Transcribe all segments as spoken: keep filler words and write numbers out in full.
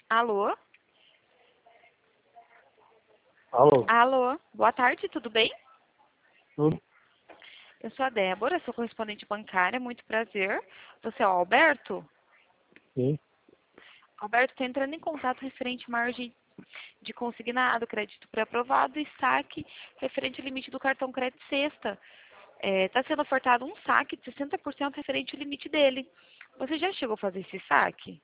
Alô? Alô? Alô? Boa tarde, tudo bem? Tudo? Eu sou a Débora, sou correspondente bancária, muito prazer. Você é o Alberto? Sim. Alberto, está entrando em contato referente à margem de consignado, crédito pré-aprovado e saque referente ao limite do cartão crédito sexta. Está sendo ofertado um saque de sessenta por cento referente ao limite dele. Você já chegou a fazer esse saque?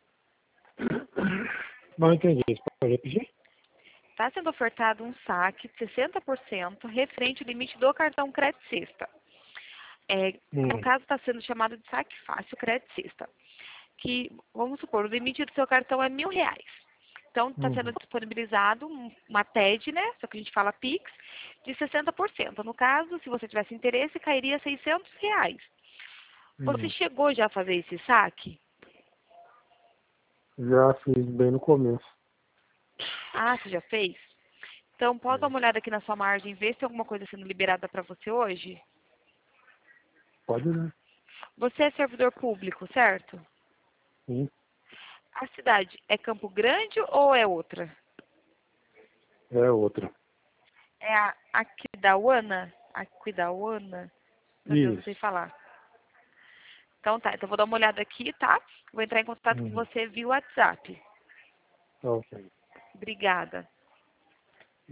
Não entendi. Você pode repetir? Está sendo ofertado um saque de sessenta por cento referente ao limite do cartão crédito sexta. É, no Hum. caso, está sendo chamado de saque fácil crédito sexta. Que, vamos supor, o limite do seu cartão é mil reais. Então, está sendo Uhum. disponibilizado um- uma T E D, né? Só que a gente fala Pix, de sessenta por cento. No caso, se você tivesse interesse, cairia seiscentos reais. Você Uhum. chegou já a fazer esse saque? Já fiz bem no começo. Ah, você já fez? Então, pode dar É. uma olhada aqui na sua margem, ver se tem alguma coisa sendo liberada para você hoje? Pode, né? Você é servidor público, certo? Sim. A cidade é Campo Grande ou é outra? É outra. É a Aquidauana? Aquidauana? Meu Deus, não sei Isso. falar. Então tá, então vou dar uma olhada aqui, tá? Vou entrar em contato com Uhum. você via WhatsApp. Ok. Obrigada.